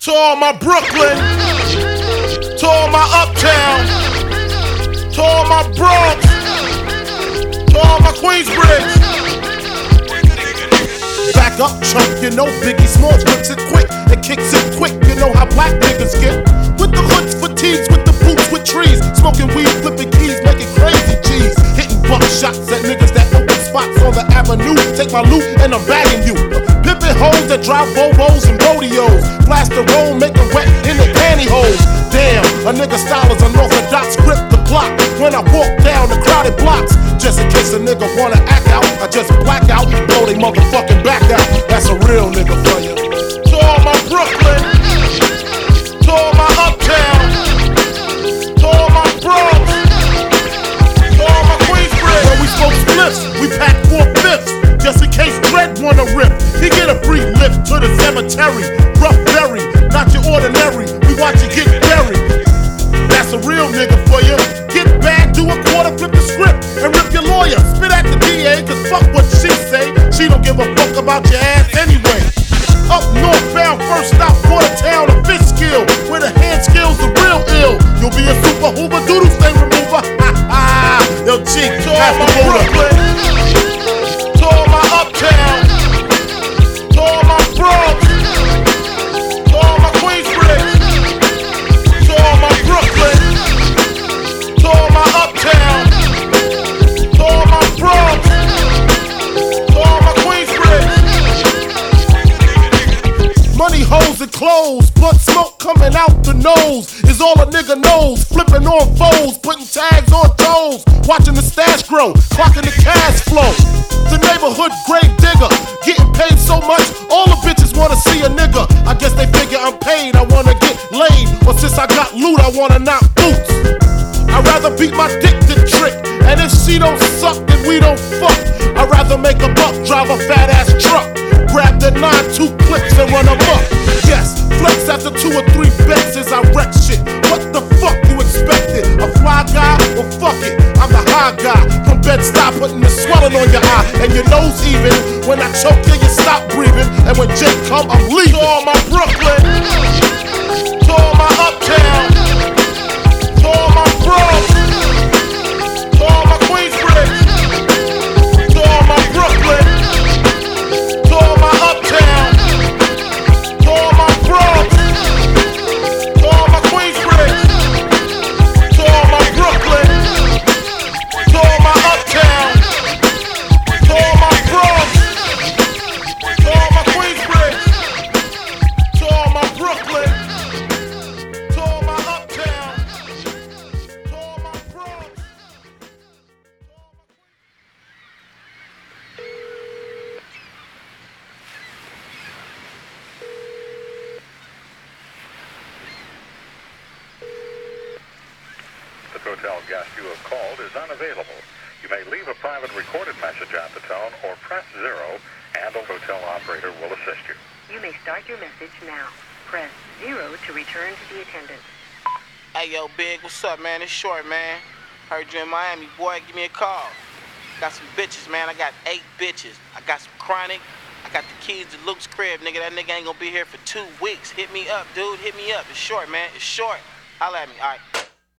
To all my Brooklyn, to all my Uptown, to all my Bronx, to all my Queensbridge. Back up, chump, you know Biggie Smalls whips it quick and kicks it quick. You know how black niggas get with the hoods, fatigues, with the boots, with trees, smoking weed, flipping keys, making crazy G's, hitting buck shots at niggas that open spots on the avenue. Take my loot and I'm bagging you. Pimpin' hoes that drive Volvos and rodeos, blast the roll, make it wet in the pantyhose. Damn, a nigga style is unorthodox, grip the block when I walk down the crowded blocks. Just in case a nigga wanna act out, I just black out, blow they motherfucking back out. That's a real nigga for you. To all my Brooklyn, to all my Uptown, to all my Bronx, to all my Queensbridge. When we smoke spliffs, we pack 4/5. Just in case Dread wanna rip, he get a free lift to the cemetery. Rough berry, not your ordinary, we watch you get buried. That's a real nigga for you. Get back, do a quarter, flip the script, and rip your lawyer. Spit at the DA, cause fuck what she say. She don't give a fuck about your ass anyway. Up northbound, first stop, Watertown, a Fishkill, where the hand skills are real ill. You'll be a super hoover, doodle stain remover. Ha ha, yo G, to all my Brooklyn, to all my Uptown, to all my Bronx, to all my Queensbridge, to all my Brooklyn, to all my Uptown, to all my Bronx, to all my Queensbridge. Money, hoes, and clothes, blunt smoke coming out the nose is all a nigga knows. Flipping on foes, putting tags on toes, watching the stash grow, clocking the cash flow. The neighborhood grave digger, getting paid so much, all the bitches wanna see a nigga. I guess they figure I'm paid, I wanna get laid, or since I got loot, I wanna knock boots. I'd rather beat my dick than trick, and if she don't suck, then we don't fuck. I'd rather make a buck, drive a fat ass truck, grab the 9-2 clips and run amok. Yes, flex after 2 or 3 bets as I wreck shit. What the fuck you expected? A fly guy? Well fuck it, I'm the high guy. From Bed-Stuy, putting the swelling on your eye and your nose even. When I choke you, you stop breathing, and when Jake come, I'm leaving. To all my Brooklyn, to all my Uptown, to all my Bronx, to all my Queensbridge, to all my Brooklyn, to all my Uptown, to all my Bronx, to all my Queensbridge, to all my Brooklyn, to all my Uptown, to all my Bronx, to all my Queensbridge, to all my Brooklyn, to all my Uptown, to all my Bronx. The Total guest you have called is unavailable. You may leave a private recorded message at the tone or press 0 and the hotel operator will assist you. You may start your message now. Press 0 to return to the attendant. Hey, yo, Big, what's up, man? It's Short, man. Heard you in Miami, boy. Give me a call. Got some bitches, man. I got 8 bitches. I got some chronic. I got the keys to Luke's crib, nigga. That nigga ain't gonna be here for 2 weeks. Hit me up, dude. Hit me up. It's Short, man. It's Short. Holla at me. All right.